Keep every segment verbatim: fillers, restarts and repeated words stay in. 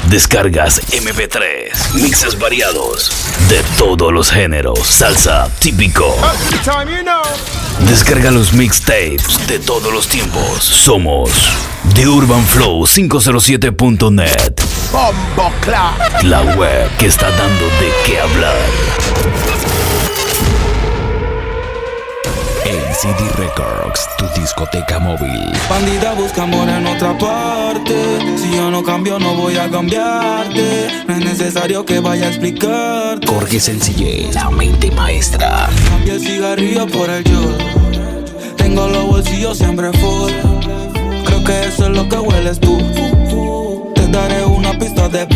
Descargas eme pe tres, mixes variados de todos los géneros, salsa típico. Descarga los mixtapes de todos los tiempos. Somos The Urban Flow quinientos siete punto net. La web que está dando de qué hablar. A C D Records, tu discoteca móvil. Bandida busca amor en otra parte. Si yo no cambio, no voy a cambiarte. No es necesario que vaya a explicarte. Jorge Sencillez, la mente maestra. Cambia el cigarrillo por el yo. Tengo los bolsillos siempre full. Creo que eso es lo que hueles tú. Te daré una pista de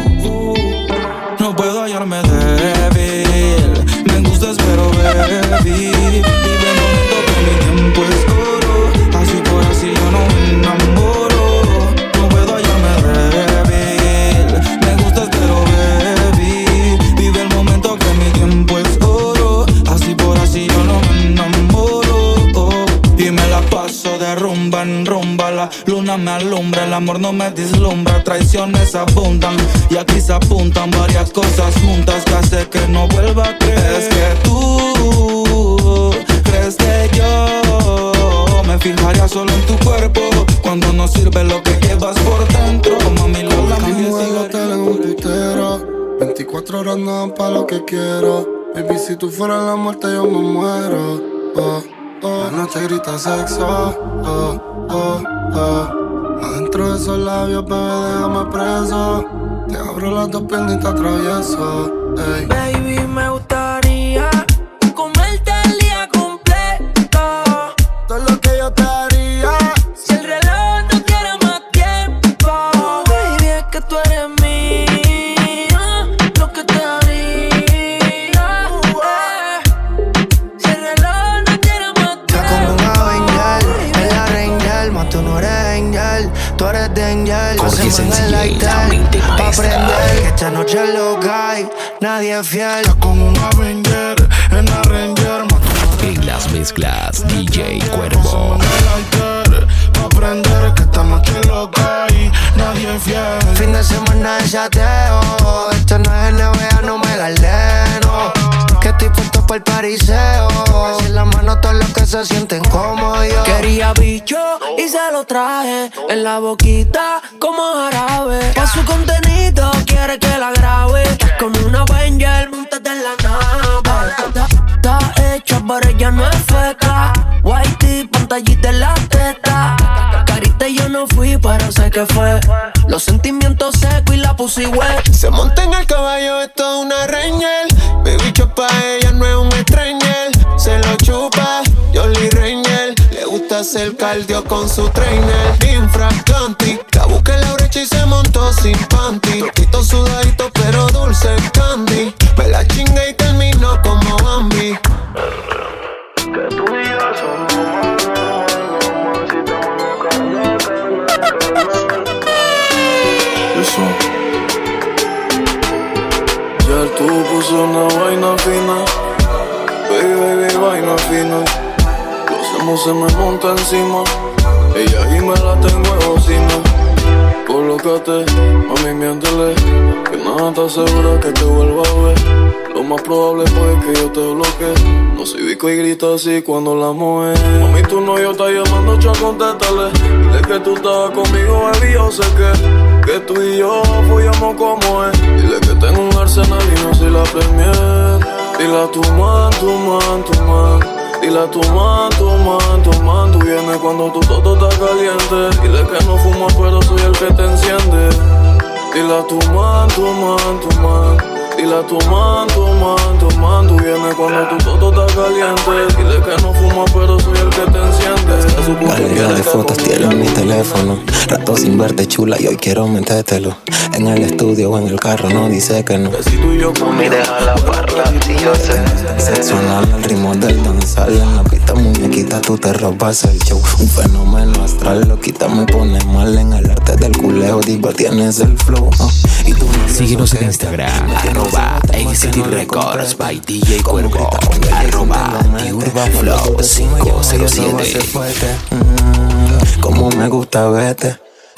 no puedo hallarme débil. Me gustas pero baby. Vive el momento que mi tiempo es oro. Así por así yo no me enamoro. No puedo hallarme débil. Me gustas pero baby. Vive el momento que mi tiempo es oro. Así por así yo no me enamoro. Y me la paso de rumba en rumba. La luna me alumbra, el amor no me deslumbra. Traiciones abundan y aquí se apuntan varias cosas juntas que hace que no vuelva a creer. Es que tú crees que yo me fijaría solo en tu cuerpo cuando no sirve lo que llevas por dentro. Mami, la la veinticuatro horas no dan pa' lo que quiero. Baby, si tú fueras la muerte yo me muero. Oh, oh. La noche grita sexo. Oh, oh, oh. Adentro de esos labios, bebé, déjame preso. Te abro las dos piernas y te atravieso. Ey. Baby, me gustaría comerte el día completo. Todo lo que yo te haría. Si el reloj no quiere más tiempo. Baby, es que tú eres mía. Lo que te haría. Si el reloj no quiere más tiempo. Estás como un Avenger, en la Ranger. Más tú no eres Angel, tú eres Danger. Jorge Sencillez, la mente Pa' maestra. aprender que esta noche es loca hay, nadie es fiel. Estás como un Avenger, en la Ranger. Más tú no eres En las mezclas, D J Cuervo. pa' aprender que esta noche es loca y nadie es fiel. Fin de semana de chateo. Esto no es N B A, no me galeno. Que estoy puesto para el pariseo. En la mano todo lo que se sienten como yo. Quería bicho y se lo traje en la boquita como jarabe. Pa' su contenido quiere que la grabe. Como una Avenger, montate en la nave. Está hecha pero ella no es feca. Whitey, pantallita en la teta. Carita yo no fui pero sé que fue. Los sentimientos secos y la pussy wet. Se monta en el caballo, esto es una Ranger. Baby, pa' ella no es un stranger. Se lo chupa, Jolly Ranger. Le gusta hacer cardio con su trainer. Infraganti, la busqué en la brecha y se montó sin panty. Toquito sudadito pero dulce candy. Me la chingué y terminó como Bambi. Que tú y yo somos eso. Ya tú puso una vaina fina. Baby, baby, vaina fina. Los hemos se me monta encima. Ella y me la tengo en bocina. Colócate, mami, miéntele. Que nada está segura que te vuelva a ver. Lo más probable puede que yo te bloquee. No soy bico y grita así cuando la mueve. Mami, tu novio está llamando, cha, contéstale. Dile que tú estabas conmigo, baby, yo sé que Que tú y yo follamos como es. Dile que tengo un arsenal y no soy la premier. Dile a tu man, tu man, tu man. Dile a tu man, tu man, tu man. Tú vienes cuando tu toto está caliente. Dile que no fumo pero soy el que te enciende. Dile a tu man, tu man, tu man. Dile a tu man, tu man, tu man. Tú vienes cuando tu toto está caliente. Dile que no fumo pero soy el que te enciende. Galería de fotos tiene en mi teléfono. Rato sin verte chula y hoy quiero metértelo. En el estudio o en el carro no dice que no. Que si tú y yo Mami, deja la parla, si yo sé. Sexo anal al ritmo del danzal. En la pista muñequita tú te robas el show. Un fenómeno astral, lo quita me pone mal. En el arte del culeo, diva tienes el flow. uh. Y tú no Síguenos en Instagram, arroba A C D Records by D J Cuervo, arroba The Urban Flow quinientos siete. Mm, como me gusta verte.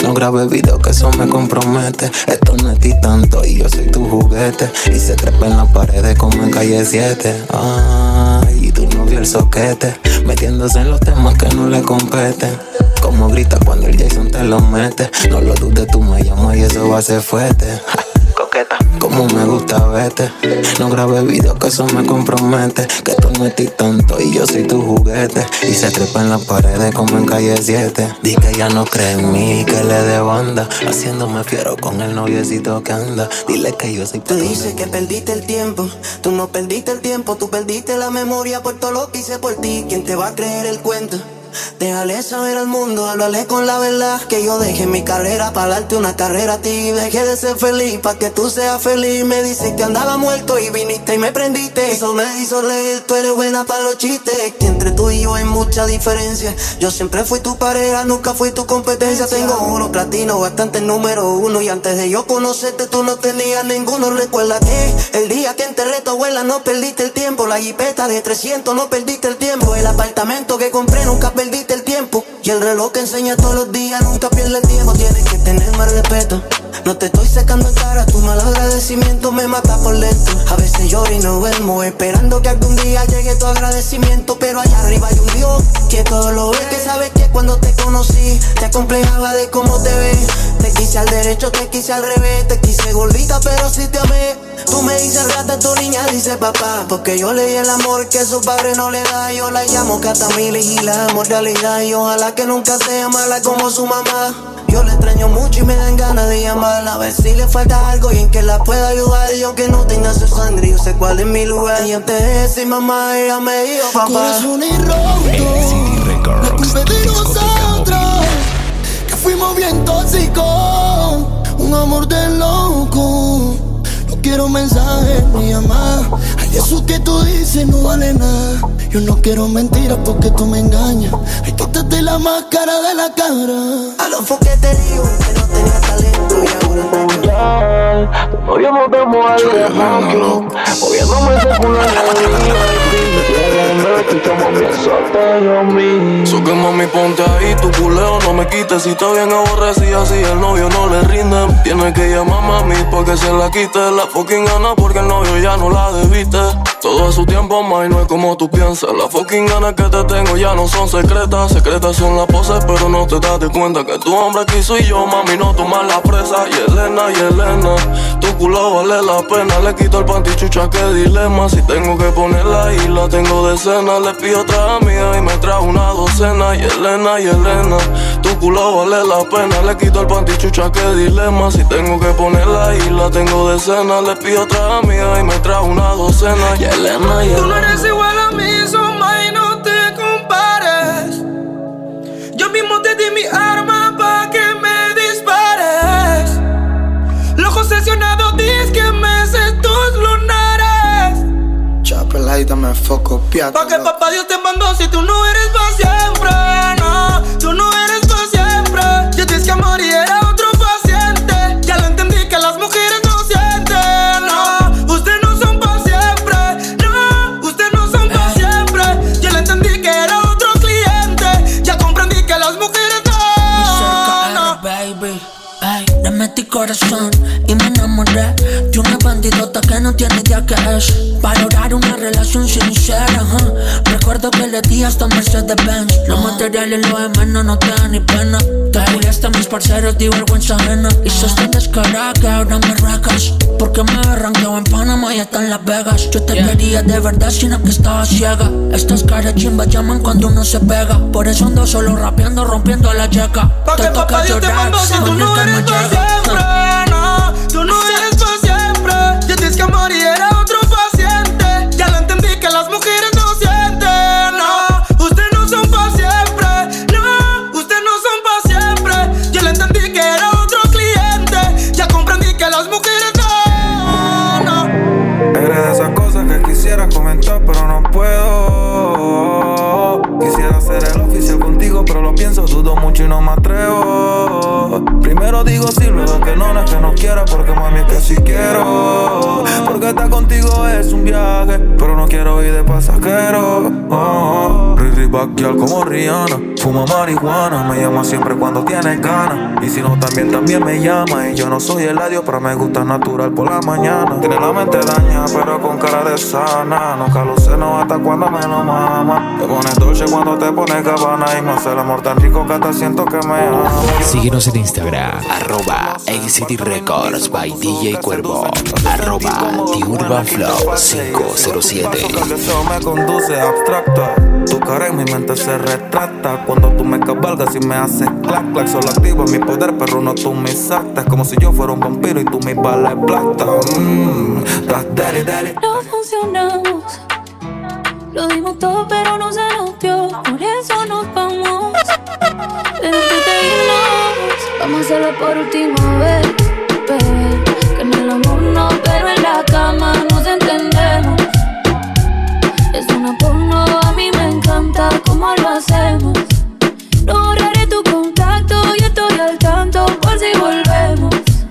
No grabé video que eso me compromete. Esto no es ti tanto y yo soy tu juguete. Y se trepa en las paredes como en calle siete. Ay, y tu novio el soquete, metiéndose en los temas que no le competen. Como grita cuando el Jason te lo mete. No lo dudes, tú me llamas y eso va a ser fuerte. Ja, coqueta, como me gusta verte. No grabé video que eso me compromete. Que tú no es ti tanto y yo soy tu juguete. Y se trepa en las paredes como en calle siete. Di que ya no cree en mí, que le dé banda. Haciéndome fiero con el noviecito que anda. Dile que yo soy. Tú dices que perdiste el tiempo. Tú no perdiste el tiempo, tú perdiste la memoria por todo lo que hice por ti. ¿Quién te va a creer el cuento? Déjale saber al mundo, háblale con la verdad. Que yo dejé mi carrera para darte una carrera a ti. Dejé de ser feliz para que tú seas feliz. Me dices que andaba muerto y viniste y me prendiste. Eso me hizo leer, tú eres buena para los chistes. Que entre tú y yo hay mucha diferencia. Yo siempre fui tu pareja, nunca fui tu competencia. Tengo oro platino, bastante número uno. Y antes de yo conocerte tú no tenías ninguno. Recuerda que el día que enterré a tu abuela no perdiste el tiempo. La jipeta de trescientos no perdiste el tiempo. El apartamento que compré nunca perdiste el tiempo. Y el reloj que enseña todos los días nunca pierde el tiempo. Tienes que tener más respeto. No te estoy secando en cara, tu mal agradecimiento me mata por dentro. A veces lloro y no duermo, esperando que algún día llegue tu agradecimiento. Pero allá arriba hay un Dios que todo lo ve. Que sabes que cuando te conocí te acomplejaba de cómo te ves. Te quise al derecho, te quise al revés. Te quise gordita pero sí te amé. Tú me dices rata, tu niña dice papá. Porque yo le di el amor que su padre no le da. Yo la llamo Catamil y la amo en realidad. Y ojalá que nunca sea mala como su mamá. Yo la extraño mucho y me dan ganas de llamarla. A ver si le falta algo y en que la pueda ayudar. Y aunque no tenga su sangre, yo sé cuál es mi lugar. Y antes de decir mamá, ella me dijo papá. Corazón y roto, la culpa es de nosotros, que fuimos bien tóxicos. Un amor de loco. No quiero mensajes ni llamar. Ay, eso que tú dices no vale nada. Yo no quiero mentiras porque tú me engañas. Ay, quítate la máscara de la cara. A los que te digo que no tenía talento y ahora te novio no te mueve de ranking, moviéndome según la alegría. So que mami ponte ahí, tu culeo no me quites. Si está bien aborrecida, si el novio no le rinde, tiene que llamar a mami porque se la quite. La fucking gana porque el novio ya no la debiste. Todo a su tiempo, ma, y no es como tú piensas. Las fucking ganas que te tengo ya no son secretas. Secretas son las poses, pero no te das de cuenta que tu hombre quiso y yo, mami, no tomar la presa. Y Elena, y Elena, tu culo vale la pena. Le quito el panty, chucha, qué dilema. Si tengo que ponerla y la tengo de cena, le pido otra amiga y me trae una docena. Y Elena, y Elena, tu culo vale la pena. Le quito el panty, chucha, qué dilema. Si tengo que ponerla y la tengo de cena, le pido otra amiga y me trae una docena. Y Elena, y Elena. Tú no eres igual a mí, Soma, y no te compares. Yo mismo te di mi arma pa' que me dispares. Los obsesionados dicen que me sé tus lunares. Chapeladita me foco piata. Pa' que papá Dios te mandó si tú no eres pa' siempre. No, tú no eres pa' siempre. Yo te dije que morir era otro paciente. Ya lo entendí que las mujeres no sienten. No, ustedes no son pa' siempre. No, ustedes no son pa' siempre. Ya lo entendí que era otro cliente. Ya comprendí que las mujeres no. No, baby. Ay, le metí corazón y me enamoré de una bandidota que no tiene idea qué es. Valorar una relación sincera, huh? Recuerdo que le di hasta Mercedes-Benz. Los materiales, lo de menos, no te da ni pena. Te juliaste a mis parceros, di vergüenza ajena. Y sos tan descarada que ahora me rajas. Porque me arranqueo en Panamá y hasta en Las Vegas. Yo te yeah. quería de verdad, sino que estaba ciega. Estas caras chimbas llaman cuando uno se pega. Por eso ando solo rapeando, rompiendo la checa. Pa' que papá Dios te mandó si tú no eres pa' siempre. No, tú no eres pa' siempre. Yo te dije que morir era otro paciente. Ya lo entendí que las mujeres no sienten. No, ustedes no son pa' siempre. No, ustedes no son pa' siempre. Yo lo entendí que era otro cliente. Ya comprendí que las mujeres no, no. Eres de esas cosas que quisiera comentar pero no puedo. Quisiera hacer el oficial contigo pero lo pienso, dudo mucho y no me atrevo. Primero digo sí, luego que no, no es que no quiera, porque mami es que sí quiero. Porque estar contigo es un viaje, pero no quiero ir de pasajero. Oh, oh. Riri Baquial como Rihanna, fuma marihuana, me llama siempre cuando tiene ganas. Y si no también, también me llama. Y yo no soy el adiós, pero me gusta natural por la mañana. Tiene la mente daña, pero con cara de sana. Nunca lo sé, no hasta cuando me lo mama. Te pones dolce cuando te pones Gabbana. Y me hace el amor tan rico que hasta siento que me ama. Síguenos en Instagram, arroba A C D Records by D J Cuervo, arroba The Urban Flow cinco cero siete. El deseo me conduce abstracta. Tu cara en mi mente se retrata cuando tú me cabalgas y me haces clac clac. Solo activo mi poder, pero no tú mis actas. Como si yo fuera un vampiro y tú mis balas plata. Mmm, das dale, dale. No funcionamos. Lo dimos todo, pero no se nos dio. Por eso nos vamos. Desde que irnos, vamos a hacerlo por última vez, bebé. Que en el amor no, pero en la cama nos entendemos. Es una porno, a mí me encanta cómo lo hacemos. No borraré tu contacto y estoy al tanto por si volvemos.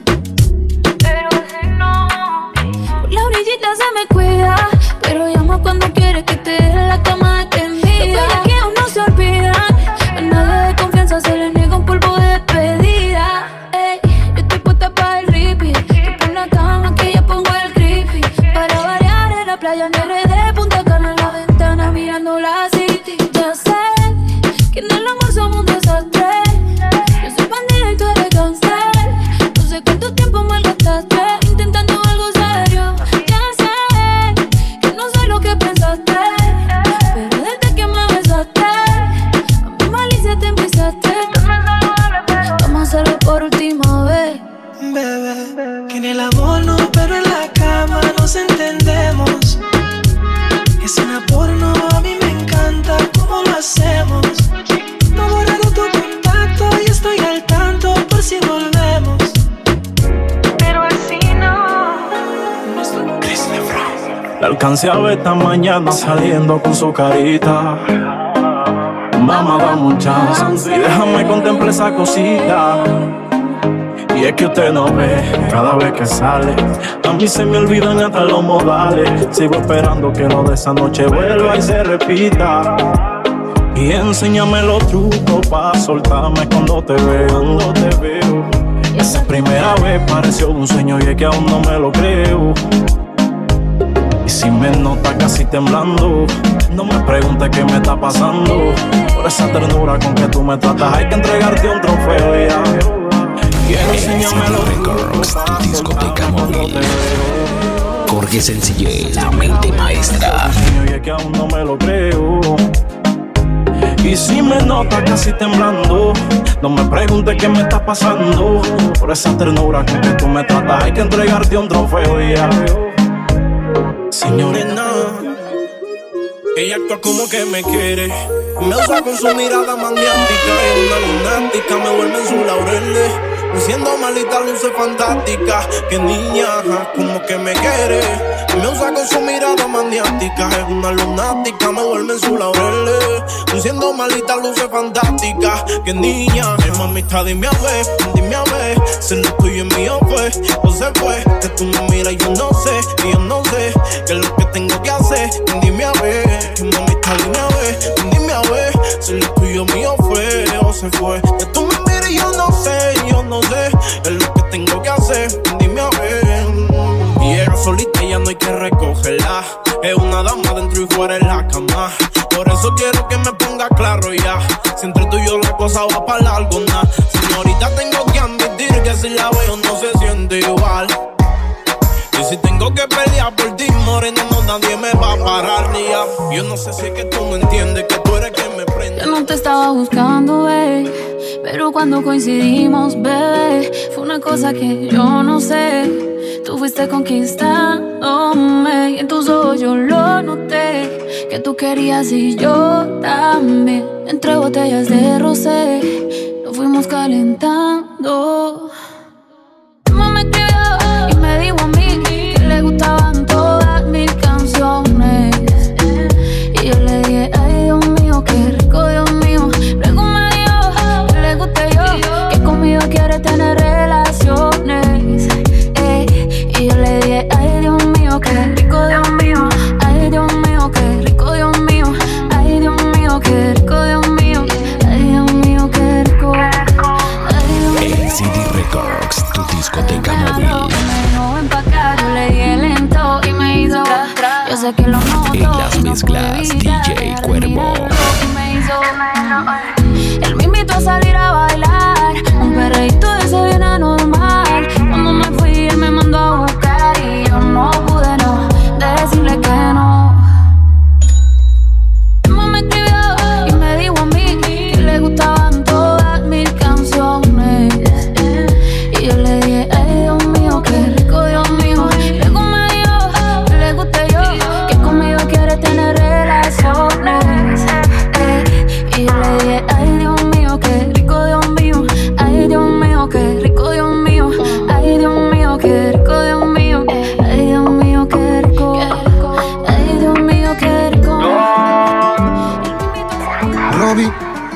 Pero si no, por la orillita se me cuida, pero llama cuando quiere que te deje la cama extendida. Los que aún no se olvidan, a nadie de confianza se le niega un polvo de despedida. Ey, yo estoy puesta para el repeat. Tú pon la cama que yo pongo el creepy. Para variar en la playa en R D, Punta Cana en la ventana mirando la city. Ya sé que en el amor somos un desastre. Yo soy bandida y tú eres gangster. No sé cuánto tiempo malgastaste intentando algo serio. Ya sé que no soy lo que pensaste, pero desde que me besaste a mi malicia te empezaste. Vamos a hacerlo por última vez, bebé. Que en el amor no, pero en la cama nos entendemos. Es una porno, a mí me encanta cómo lo hacemos. No borraron tu contacto y estoy al tanto por si volvemos. Pero así no. Chris Lebron. La alcancé a ver esta mañana saliendo con su carita. Mamá, dame un chance y déjame contemplar esa cosita. Y es que usted no ve, cada vez que sale a mí se me olvidan hasta los modales. Sigo esperando que lo de esa noche vuelva y se repita. Y enséñame los trucos pa' soltarme cuando te veo, cuando te veo. Esa primera vez pareció un sueño y es que aún no me lo creo. Y si me nota casi temblando, no me preguntes qué me está pasando. Por esa ternura con que tú me tratas hay que entregarte un trofeo ya. Quiero enseñarme los Records, tu discoteca móvil. Jorge Sencillez, la mente maestra. Y es que aún no me lo creo. Y si me nota casi temblando, no me preguntes qué me está pasando. Por esa ternura con que tú me tratas hay que entregarte un trofeo ya. Señorita, ella actúa como que me quiere. Me usa con su mirada maniática. Es una lunática, me vuelve en su laureles. Siendo malita, luce fantástica. Que niña, como que me quiere. Me usa con su mirada maniática. Es una lunática, me vuelve en su laureles. Siendo malita, luce fantástica. Que niña, hey, mamita, dime a ver, dime a ver. Si lo tuyo es mío fue, o se fue. Que tú me miras y yo no sé, y yo no sé qué es lo que tengo que hacer. Dime a ver, que mamita, dime a ver, dime a ver. Si lo tuyo es mío fue, o se fue. Que tú me miras y yo no sé, yo no sé es lo que tengo que hacer, dime a ver. Y llega solita y ya no hay que recogerla. Es una dama dentro y fuera de la cama. Por eso quiero que me ponga claro ya. Si entre tú y yo la cosa va para largo, nah. Señorita, tengo que admitir que si la veo no se siente igual. Y si tengo que pelear por ti, morena, no nadie me va a parar ni ya. Yo no sé si es que tú no entiendes que tú eres quien me prende. Yo no te estaba buscando, babe, pero cuando coincidimos, bebé, fue una cosa que yo no sé. Tú fuiste conquistándome y en tus ojos yo lo noté. Que tú querías y yo también. Entre botellas de rosé nos fuimos calentando. Tu mamá me escribió y me dijo a mí que le gustaban todas mis canciones. Y yo le dije, ay Dios mío, qué rico, Dios mío. Luego me dijo que le guste yo, que conmigo quiere tener relaciones. tu discoteca móvil. Me dejó empacar, yo le di lento y me hizo. Yo sé que lo noto. En las mezclas D J Cuervo. Él me invitó a salir a bailar, un perreíto de ese bien anormal. Cuando me fui él me mandó a buscar y yo no pude no decirle que no. Emma me escribió y me dijo a mí que le gustaban todas mis canciones. Y yo le dije, ay Dios mío, qué rico Dios mío. Luego me dijo que le guste yo, que conmigo quiere tener relaciones. Y yo le dije, ay Dios mío, qué rico Dios mío. Ay Dios mío, qué rico Dios mío. Ay Dios mío, qué rico Dios mío. Ay Dios mío, qué rico. Ay Dios mío, qué rico. Robbie,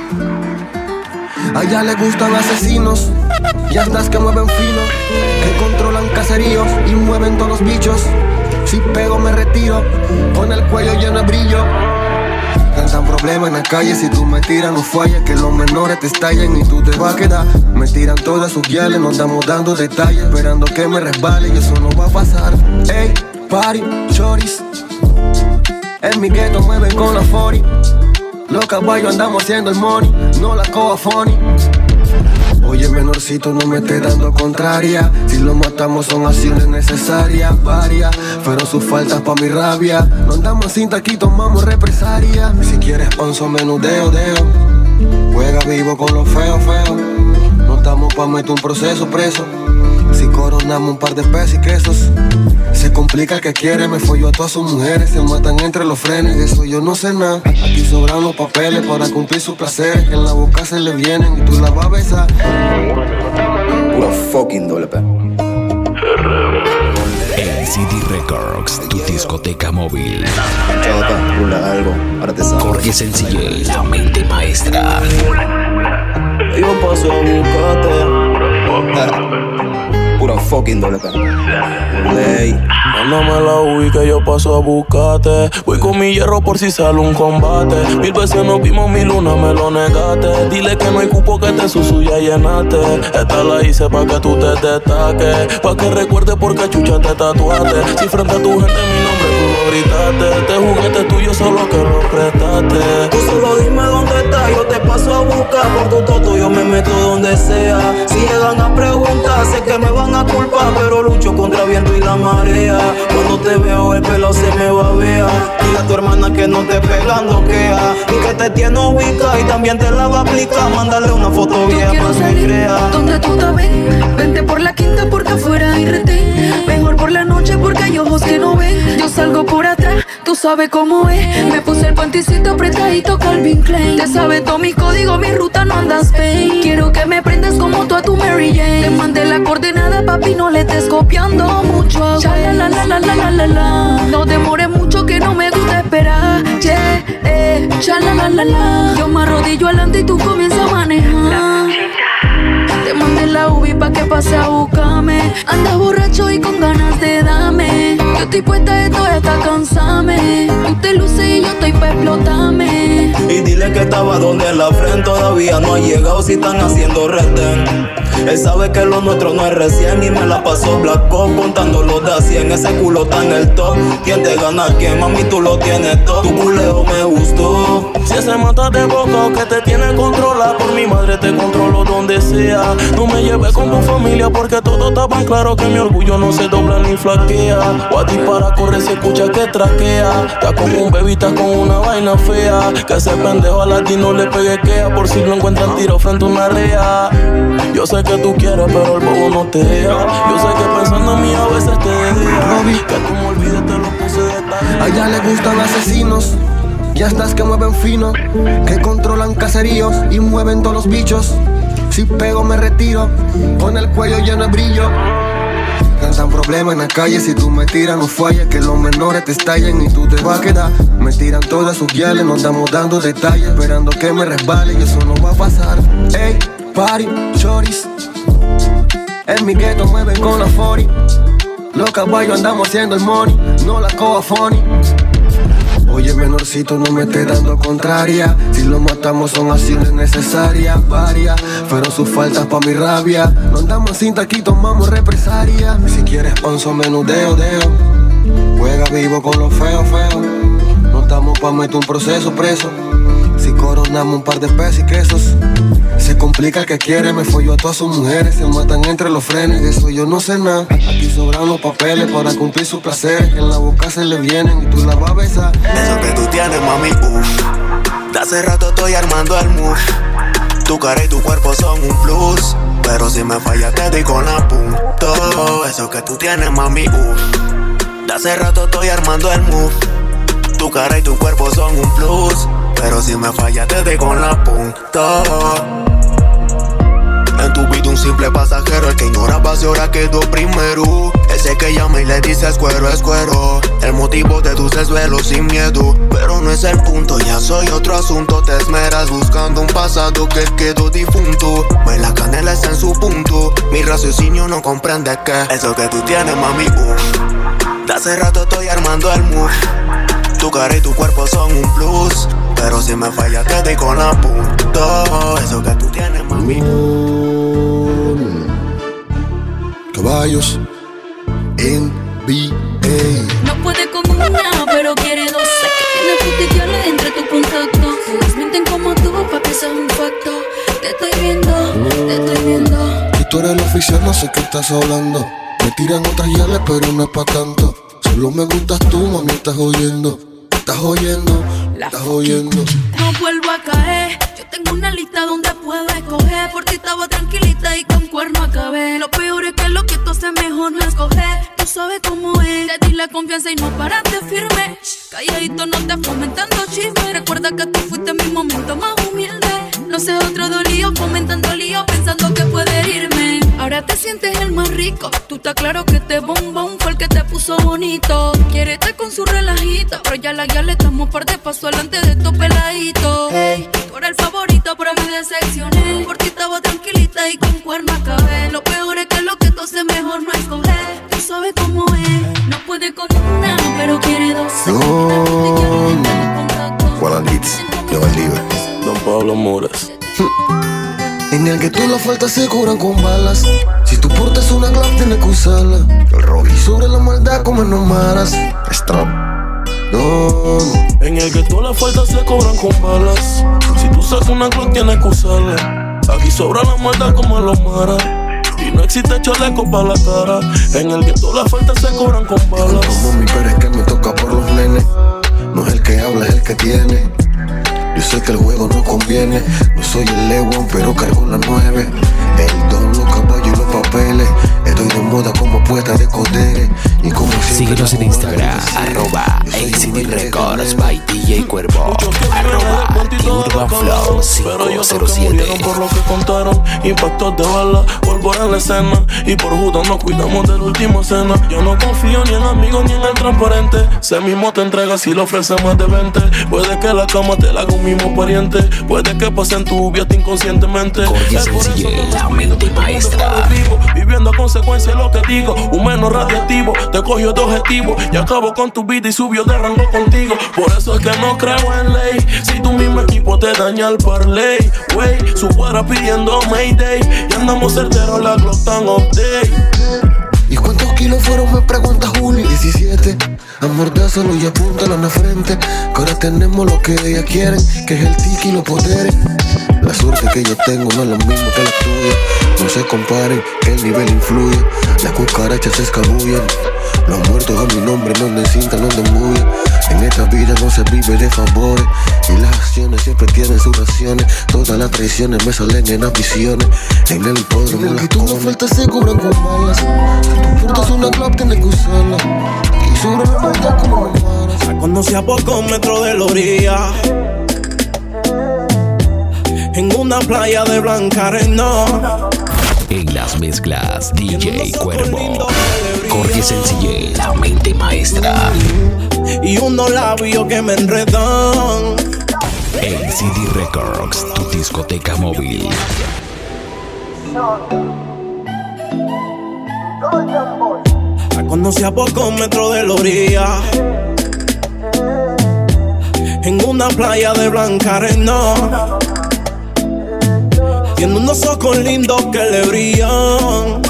a ella le gustan asesinos y estas que mueven fino, que controlan caseríos y mueven todos los bichos. Si pego me retiro, con el cuello lleno de brillo. Tantan problemas en la calle, si tú me tiras no falles, que los menores te estallen y tú te vas a quedar. Me tiran todas sus guiales, nos estamos dando detalles, esperando que me resbale y eso no va a pasar. Ey, party, choris, en mi gueto mueven con la forty. Los caballos andamos haciendo el money, no la coba funny. Oye, menorcito, no me estés dando contraria. Si lo matamos son acciones necesarias, varias fueron sus faltas pa' mi rabia. No andamos en cinta, aquí tomamos represalia. Si quieres onzo, menudeo, deo. Juega vivo con los feos, feos. No estamos pa' meter un proceso preso. Si coronamos un par de pesos y quesos, se complica el que quiere, me folló a todas sus mujeres. Se matan entre los frenes, de eso yo no sé nada. Aquí sobran los papeles para cumplir sus placeres, que en la boca se le vienen y tú la vas a besar. Puro fucking doble P. El C D Records, tu discoteca móvil. Chota, rula algo, ahora te sabes. Jorge Sencillez, la mente maestra. Yo paso a buscarte. Puro fucking doble P. Ley. Mándame la U I que yo paso a buscarte. Voy con mi hierro por si sale un combate. Mil veces nos vimos, mi luna me lo negaste. Dile que no hay cupo, que te susu ya llenaste. Esta la hice pa' que tú te destaques, pa' que recuerde por qué chucha te tatuaste. Si frente a tu gente mi nombre tú lo gritaste. Este juguete es tuyo, solo que lo prestaste. Tú solo dime dónde estás, yo te paso a buscar. Por tu toto yo me meto donde sea. Si llegan a preguntar, sé que me van a culpar, pero lucho contra viento y la marea. Cuando te veo el pelo se me babea. Dile a tu hermana que no te pegando quea, y que te tiene ubicada y también te la va a aplicar. Mándale una foto vieja para que crea. Donde tú te ves, vente por la quinta porque afuera hay retén. Mejor por la noche porque hay ojos que no ven. Yo salgo por atrás, tú sabes cómo es. Me puse el panticito apretadito Calvin Klein. Te sabes todo mi código, mi ruta no andas pain. Quiero que me prendas como tú a tu Mary Jane. Te mandé la coordenada, papi, no le estés copiando mucho. Chala, la, la, la, la, la, la, la. No demores mucho que no me gusta esperar. Yeah, eh, chala, la, la, la. Yo me arrodillo adelante y tú comienzas a manejar. Te mandé la U B I pa' que pase a buscarme. Andas borracho y con ganas de darme. Yo estoy puesta de todo hasta cansarme. Tú te luces y yo estoy pa' explotarme. Y dile que estaba donde en la frente todavía no ha llegado si están haciendo retén. Él sabe que lo nuestro no es recién y me la pasó Black Cop contando los de a cien. Ese culo está en el top. ¿Quién te gana? ¿Quién? Mami, tú lo tienes todo. Tu culeo me gustó. Si ese mata de boca o que te tiene controlado, por mi madre te controlo donde sea. No me lleves con tu familia porque todo está tan claro que mi orgullo no se dobla ni flaquea. O a ti para correr si escucha que traquea. Está como un bebita con una vaina fea. Que ese pendejo a la ti no le pegue quea. Por si lo encuentran tiro frente a una rea. Yo sé que tú quieres pero el bobo no te deja. Yo sé que pensando en mí a veces te deja. Que tú me olvides te lo puse de tarea. A ella le gustan asesinos y estas que mueven fino, que controlan caseríos y mueven todos los bichos. Si pego me retiro, con el cuello lleno de brillo. Tantan problemas en la calle, si tú me tiras no falles, que los menores te estallen y tú te vas a quedar. Me tiran todas sus guiales, nos estamos dando detalles, esperando que me resbale y eso no va a pasar. Ey, party, choris, en mi gueto mueven con la forty. Los caballos andamos haciendo el money, no la coba funny. Oye, menorcito, no me estés dando contraria. Si lo matamos son acciones necesarias, varias. Fueron sus faltas pa' mi rabia. No andamos sin taquito, tomamos represalia. Si quieres onzo, menudeo, deo. Juega vivo con lo feo, feo. No estamos pa' meter un proceso preso. Si coronamos un par de pesos y quesos. Se complica el que quiere, me folló a todas sus mujeres. Se matan entre los frenes, de eso yo no sé nada. Aquí sobran los papeles para cumplir sus placeres. En la boca se le vienen y tú la vas a besar. Eso que tú tienes, mami, uff. De hace rato estoy armando el move. Tu cara y tu cuerpo son un plus. Pero si me fallas te doy con la punto. Eso que tú tienes, mami, uff. De hace rato estoy armando el move. Tu cara y tu cuerpo son un plus. Pero si me fallas te doy con la punta. En tu vida un simple pasajero. El que ignora pase ahora quedó primero. Ese que llama y le dice es cuero, es cuero. El motivo de tus desvelos sin miedo. Pero no es el punto, ya soy otro asunto. Te esmeras buscando un pasado que quedó difunto. Pues la canela está en su punto. Mi raciocinio no comprende que eso que tú tienes, mami, uff. De hace rato estoy armando el move. Tu cara y tu cuerpo son un plus. Pero si me fallas te doy con la punta. Eso que tú tienes, mami. Caballos N B A. No puede con una, pero quiere dos. Sé que tiene potenciales entre tus contactos. Todos mienten como tú, papi, eso es un facto. Te estoy viendo, te estoy viendo. Si tú eres el oficial, no sé qué estás hablando. Me tiran otras yales, pero no es pa' tanto. Solo me gustas tú, mami, estás oyendo. Estás oyendo, estás oyendo. No vuelvo a caer. Yo tengo una lista donde puedo escoger. Por ti estaba tranquilita y con cuerno acabé. Lo peor es que lo que tú haces mejor no escoger. Tú sabes cómo es. Te di la confianza y no paraste firme. Calladito no te fomentando chisme. Recuerda que tú fuiste mi momento más humilde. No sé, otro dolío fomentando lío. Pensando que puede herirme. Ahora te sientes el más rico. Tú estás claro que este bombón fue el que te puso bonito. Quiere estar con su relajito, pero ya la guía le estamos par de paso adelante de estos peladitos. Hey, tú eres el favorito, pero me decepcioné. Por ti estaba tranquilita y con cuerno acabé. Lo peor es que lo que tú haces mejor no escoger. Tú sabes cómo es. No puede con una, pero quiere dos. Don Juan Litz, Nueva Libre. Don Pablo Moras. En el que todas las faltas se curan con balas. Si tú portas una clave tienes que usarla. El rojo y sobre la maldad como no maras. Strap. No. En el que todas las faltas se cobran con balas. Si tú sacas una clave tienes que usarla. Aquí sobra la maldad como en los maras. Y no existe chaleco para la cara. En el que todas las faltas se cobran con balas. Como mi pero es que me toca por los nenes. No es el que habla, es el que tiene. Yo sé que el juego no conviene. No soy el Lewon, pero cargo la nueve. El don, los caballos y los papeles. Estoy de moda como poeta de Codere. Y como síguenos en Instagram, arroba A C D Records by D J Cuervo, arroba The Urban Flow cinco cero siete. Por lo que contaron, impactos de bala, pólvora en la escena. Y por justo nos cuidamos de la última cena. Yo no confío ni en amigos ni en el transparente. Sé mismo te entrega si le ofrece más de veinte. Puede que la cama te la haga un mismo pariente. Puede que pase en tu viaje inconscientemente. Corte sencillez, la mente maestra. Viviendo a consecuencia de lo que digo. Un menos radiactivo, te cogió de objetivo. Y acabo con tu vida y subió de rango contigo. Por eso es que no creo en ley. Si tu mismo equipo te daña el parlay, wey, su fuera pidiendo Mayday. Y andamos certeros, la Glock tan update. ¿Y cuántos kilos fueron? Me pregunta Juli. diecisiete. Amor, dáselo y apúntalo en la frente. Que ahora tenemos lo que ellas quieren, que es el tiki y los poderes. La suerte que yo tengo no es lo mismo que la tuya. No se comparen, que el nivel influye. Las cucarachas se escabullen. Los muertos a mi nombre no necesitan, no embullen. En esta vida no se vive de favores. Y las acciones siempre tienen sus raciones. Todas las traiciones me salen en ambiciones. En el hipódromo en las cosas faltas se cubren con balas. Si tú portas una clave tienes que usarla. Y sobre la maldad como maras. La conocí a pocos metros de la orilla. En una playa de Blanca Arena. En las mezclas, D J Cuervo. Corte sencillez, la mente maestra. Y unos labios que me enredan. A C D Records, tu discoteca móvil. La conocí a pocos metros de la orilla. en una playa de blanca arena. Tiene unos ojos lindos que le brillan,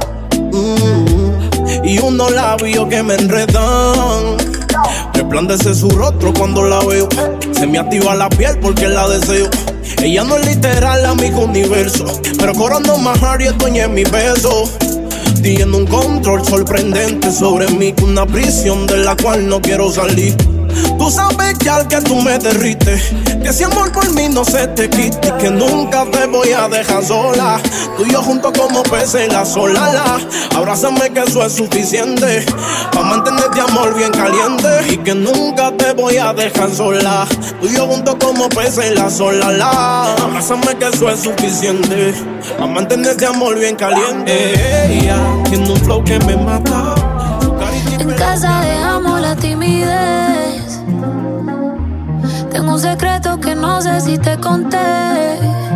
mm, y unos labios que me enredan. Resplandece su rostro cuando la veo. Se me activa la piel porque la deseo. Ella no es literal, amigo universo, pero coronó más y es dueña en mi beso. Tiene un control sorprendente sobre mí, una prisión de la cual no quiero salir. Tú sabes ya que tú me derrites, que si amor por mí no se te quite, y que nunca te voy a dejar sola. Tú y yo juntos como peces en la solala. Abrázame que eso es suficiente pa' mantenerte amor bien caliente, y que nunca te voy a dejar sola. Tú y yo juntos como peces en la solala. Abrázame que eso es suficiente pa' mantenerte amor bien caliente. Ella tiene un flow que me mata. En casa dejamos la timidez. Tengo un secreto que no sé si te conté.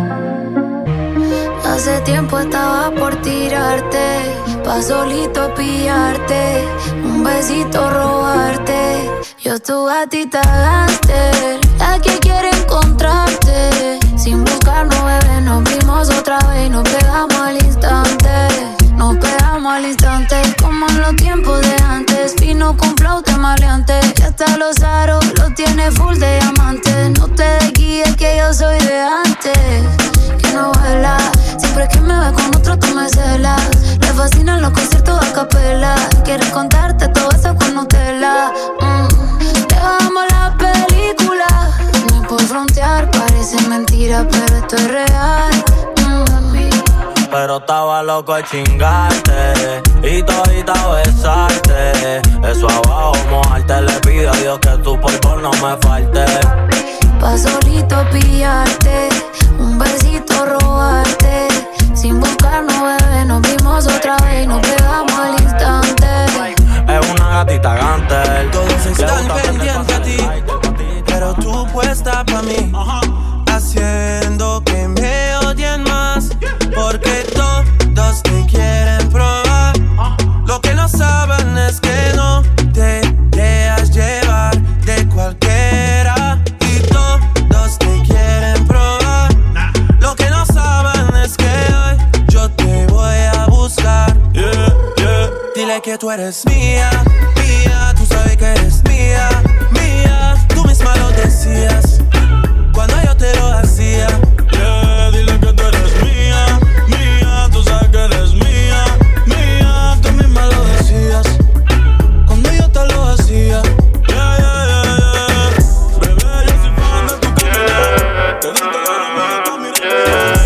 Hace tiempo estaba por tirarte, pa' solito pillarte, un besito robarte. Yo tu gatita gánster, la que quiere encontrarte. Sin buscarnos, bebé, nos vimos otra vez y nos pegamos al instante. Nos pegamos al instante, como en los tiempos de antes. Fino con flauta maleante, y hasta los aros los tiene full de diamantes. No te desguíes que yo soy de antes, que no vuela. Siempre que me ve con otro tú me celas. Le fascinan los conciertos a capela. Quiere contarte todo eso con Nutella. mm. Le bajamos la película. No es por frontear, parece mentira, pero esto es real. Pero estaba loco de chingarte y todita besarte. Eso abajo mojarte, le pido a Dios que tu polvo no me falte. Pa' solito pillarte, un besito robarte. Sin buscarnos, bebé, nos vimos otra vez y nos pegamos al instante. Es una gatita gante. Todos están pendientes a ti, pero tú puesta pa' mí, haciendo que me odien más. Porque todos te quieren probar. Lo que no saben es que no te dejas llevar de cualquiera. Y todos te quieren probar. Lo que no saben es que hoy yo te voy a buscar. Yeah, yeah. Dile que tú eres mía, mía. Tú sabes que eres mía, mía. Tú misma lo decías cuando yo te lo hacía. Yeah, dile que tú eres mía, mía. Tú sabes que eres mía, mía. Tú misma lo decías cuando yo te lo hacía. Yeah, yeah, yeah, yeah. Bebé, yo soy fan de tu caminar. Te diste la mía, tú miras.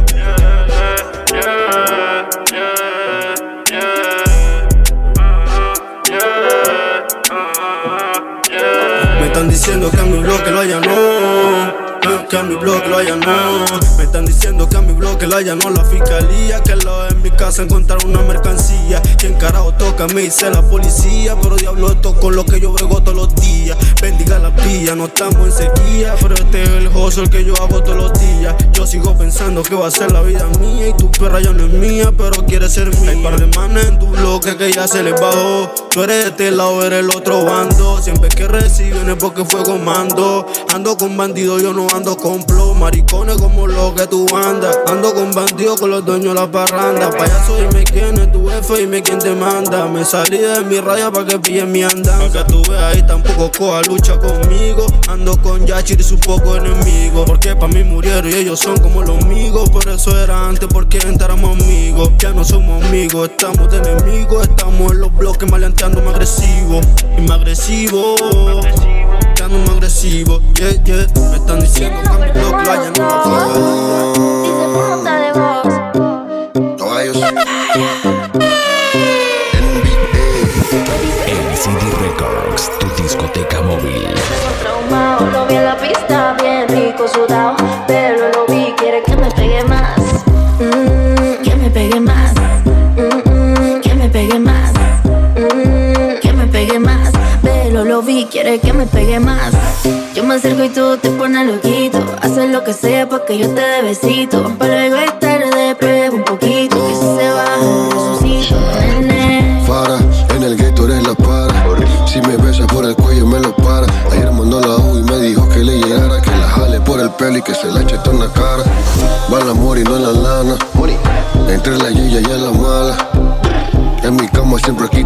Me están diciendo que a mi bloque lo allanó, que a mi bloque lo allanó. Me están diciendo que a mi bloque lo allanó la fiscalía. Que al lado de mi casa encontraron una mercancía. ¿Quién carajo toca? Me dice la policía. Pero diablo, esto con lo que yo brego todos los días. Bendiga la pilla, no estamos en sequía. Pero este es el hustle que yo hago todos los días. Yo sigo pensando que va a ser la vida mía. Y tu perra ya no es mía, pero quiere ser mía. Hay par de manes en tu bloque que ya se les bajó. Tú eres de este lado, eres el otro bando. Siempre que reciben es porque fue comando. Ando con bandidos, yo no ando con plow. Maricones como lo que tú andas. Ando con bandidos, con los dueños de la parranda. Payaso, dime quién es tu jefe, dime quién te manda. Me salí de mi raya pa' que pillen mi andanza. Pa' que tú veas ahí tampoco coja lucha conmigo. Ando con Yachir y su poco enemigo. Porque pa' mí murieron y ellos son como los amigos. Por eso era antes, porque entramos amigos. Ya no somos amigos, estamos de enemigos. Estamos en los bloques maleanteando más agresivo. Y más agresivo, ya no más agresivo. Yeah, yeah. Me están diciendo que mi bloque lo hayan no la Dice punta de voz. Caballos. L C D Records, tu discoteca móvil. Traumado, lo vi en la pista, bien rico sudado. Pero lo vi, quiere que me pegue más. Mm, que me pegue más. Mm, mm, que me pegue más. Mm, que me pegue más. Pero lo vi, quiere que me pegue más. Yo me acerco y tú te pones loquito. Haces lo que sea pa' que yo te dé besito. Pero luego es tarde, prueba un poquito. Que si se baja, resucito, nene. Para, en el gueto eres la para. Si me besas por el cuello me lo para. Ayer mandó la U y me dijo que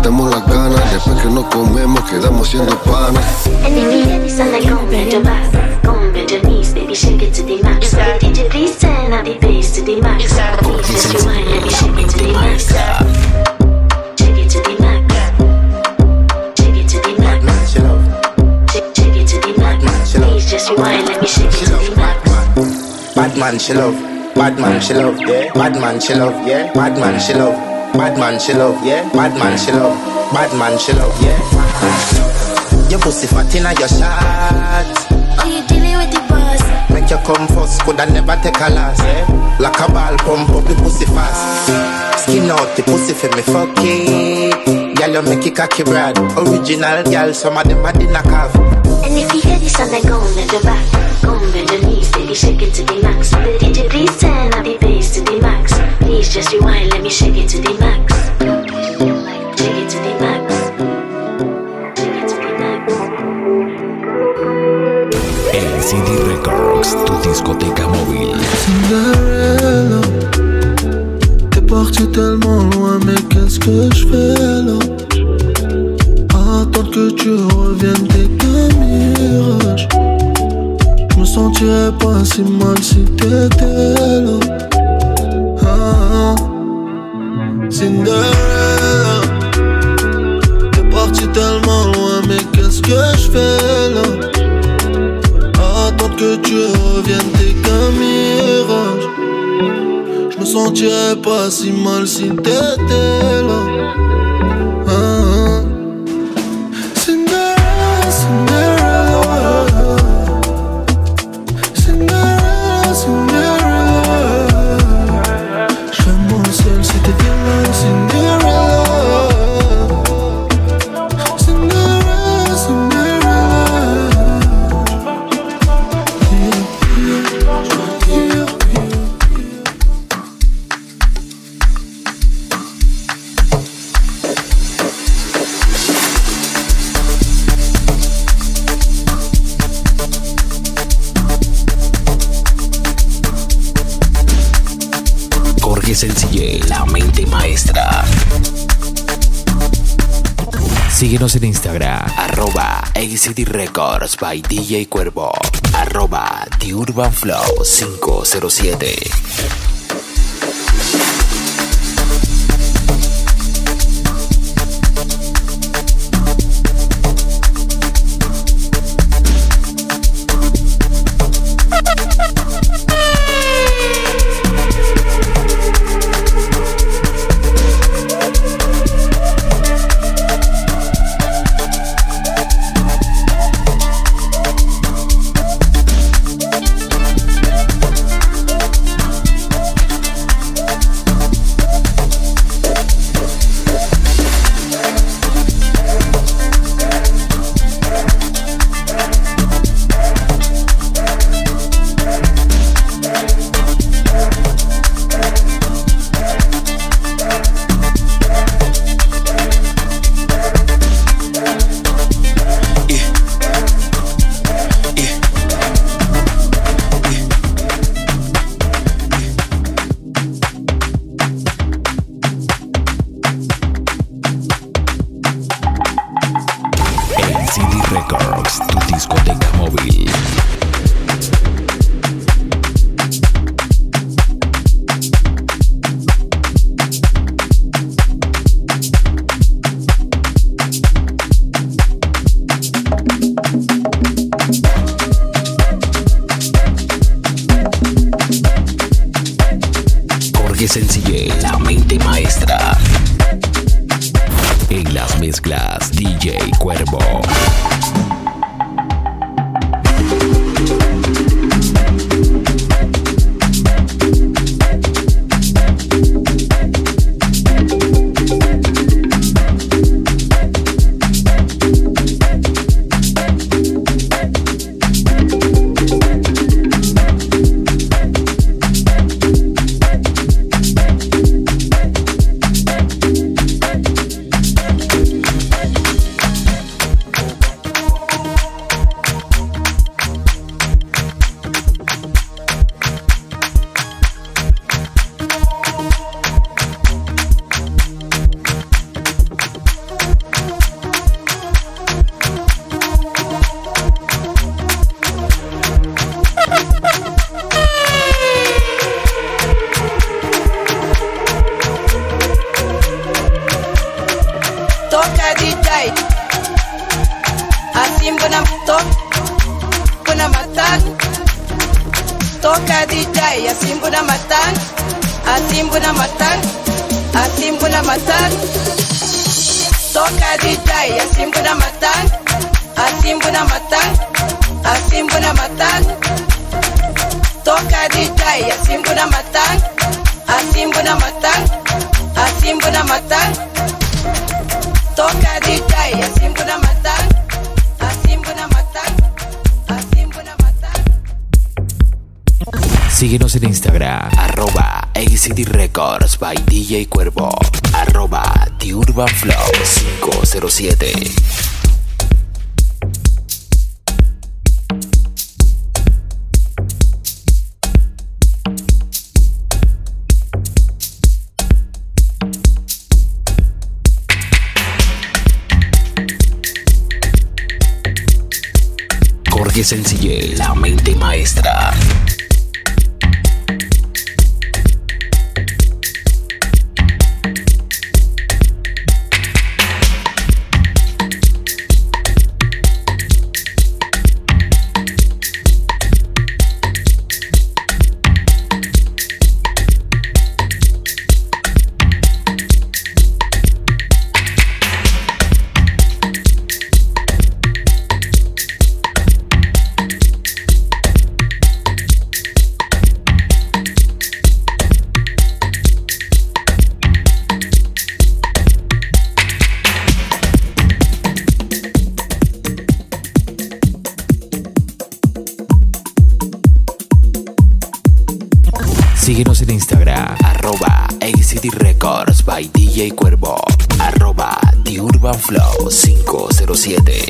quitamos las ganas. Después que nos comemos, quedamos siendo panas. And if you hear this and I gon' bend your back, gon' bend your knees, baby, shake it to the max. So D J please turn up the bass to the max. Please just rewind, let me shake it to the max. Shake it to the max. Shake it to the max. Shake, shake it to the max. Please just rewind, let me shake it to the max. Bad man, she love. Bad man, she love. Yeah. Bad man, she love. Yeah. Bad man, she love. Bad man, she love. Yeah. Bad man, she love. Bad man, she love. Yeah. Your pussy fat inna your shot. Oh, you dealing with the boss? Make you come first, coulda never take a loss. Yeah. Like a ball, pump up the pussy fast. Skin out the pussy for me, fuck it. Girl, you make it cocky brad. Original girl, some of them a the knock off. And if you hear this and I gon' bend your back, gon' bend your knees, baby, shake it to the max. So the D J please turn up the bass to the max. Please just rewind, let me shake it to the max. Shake it to the max. Shake it to the max. A C D Records, tu discoteca móvil. Cinderella, t'es parti tellement loin, mais qu'est-ce que je fais là? Attends que tu reviennes, t'es qu'un mirage. Je me sentirais pas si mal si t'étais là. Ah, Cinderella, t'es parti tellement loin, mais qu'est-ce que je fais là? Attends que tu reviennes, t'es qu'un mirage. Je me sentirais pas si mal si t'étais là. Sencillez, la mente maestra. Síguenos en Instagram, arroba A C D Records by D J Cuervo, arroba The Urban Flow cinco cero siete. Records, tu discoteca móvil. Jorge Sencillez, la mente maestra. En las mezclas, D J Cuervo. J. Assim buna top, buna matan. Toca D J, assim buna matan. Assim buna matan. Assim buna matan. Toca D J, assim buna matan. Assim buna matan. Assim buna matan. Toca D J, assim buna matan. Assim buna matan. Assim buna matan. Toca D J, assim buna matan. Assim buna matan. Assim buna matan. Síguenos en Instagram, arroba A C D Records by D J Cuervo, arroba The Urban Flow cinco cero siete. Jorge Sencillez, la mente maestra. Síguenos en Instagram, arroba A C D Records by D J Cuervo, arroba The Urban Flow cinco cero siete.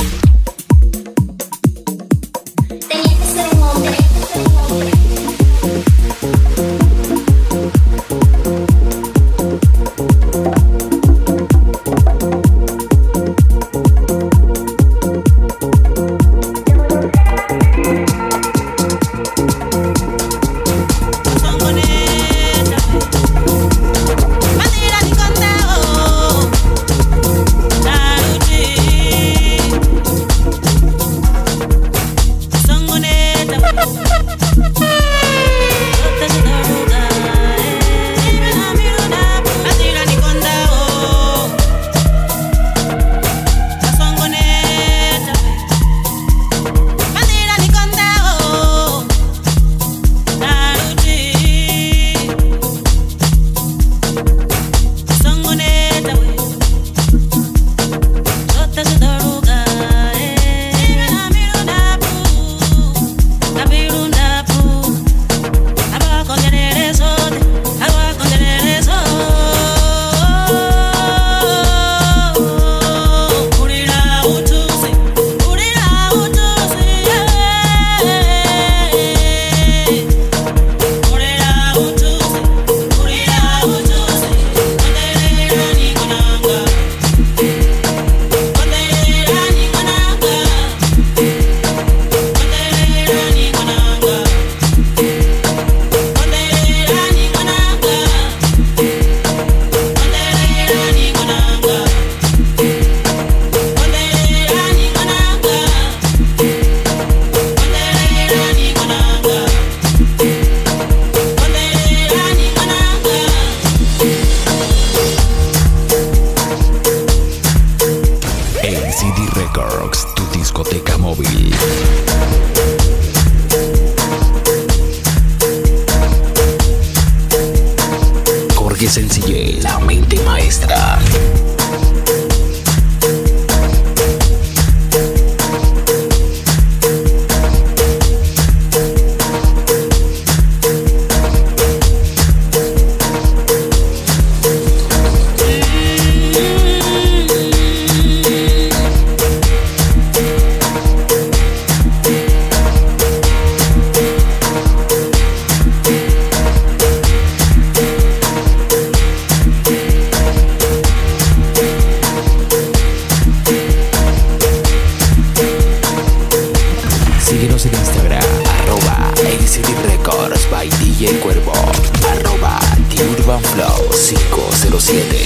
Sencillez, la mente maestra.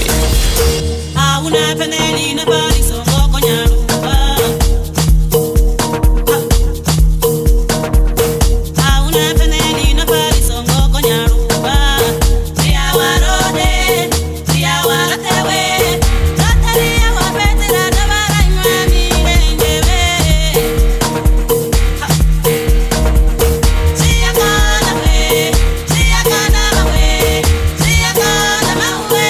A una pendelina pariso coñaro. A una pendelina pariso coñaro. Tria warode, tria waratewe. Tataria wapetera tabara imami renjewe. Sia kana we, sia kana we, sia kana mawe.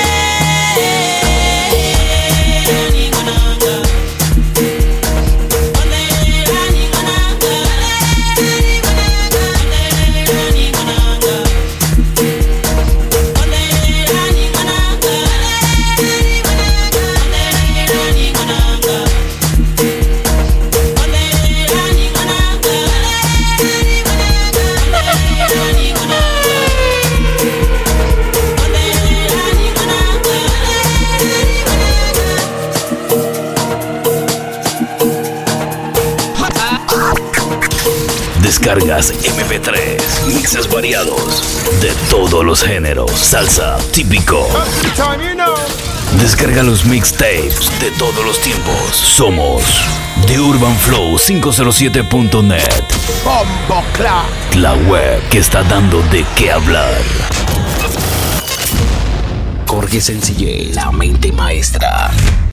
Descargas eme pe tres, mixes variados de todos los géneros, salsa, típico. Descarga los mixtapes de todos los tiempos. Somos The Urban Flow quinientos siete punto net. Bombo Cla. La web que está dando de qué hablar. Jorge Sencillez, la mente maestra.